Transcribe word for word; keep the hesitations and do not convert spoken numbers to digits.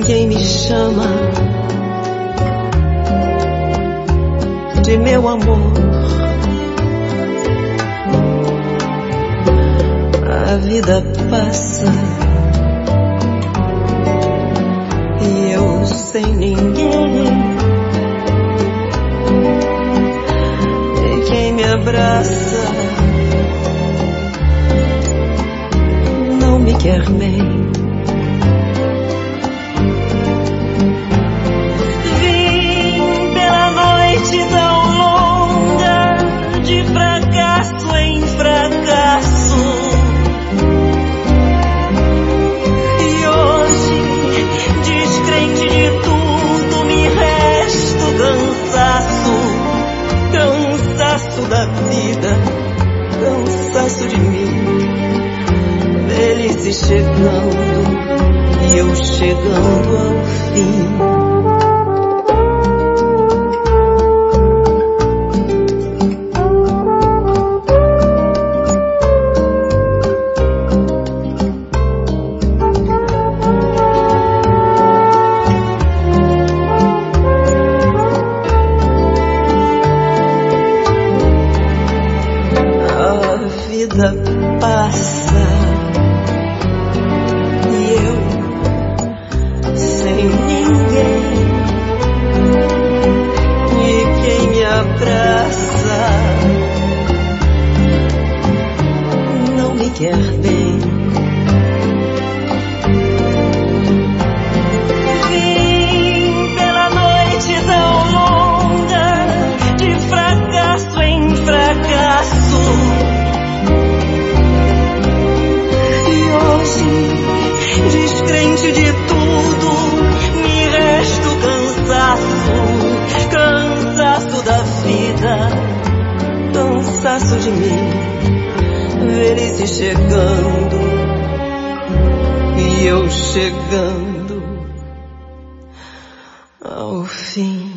quem me chama de meu amor. A vida passa e eu sem ninguém. E quem me abraça não me quer bem. Vim pela noite tão longa, de fracasso em fracasso, e hoje, descrente de tudo, me resta o cansaço, cansaço da vida, cansaço de mim. Velhice chegando e eu chegando ao fim. A vida passa e eu sem ninguém. E quem me abraça não me quer bem. Vim pela noite tão longa, de fracasso em fracasso, descrente de tudo, me resta o cansaço, cansaço da vida, cansaço de mim. Velhice chegando e eu chegando ao fim.